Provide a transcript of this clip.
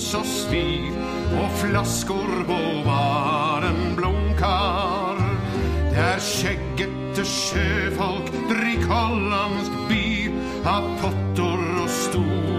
och svir och flaskor på baren blonkar. Där käggete sjöfolk drick hollandsk bier av pottor och stor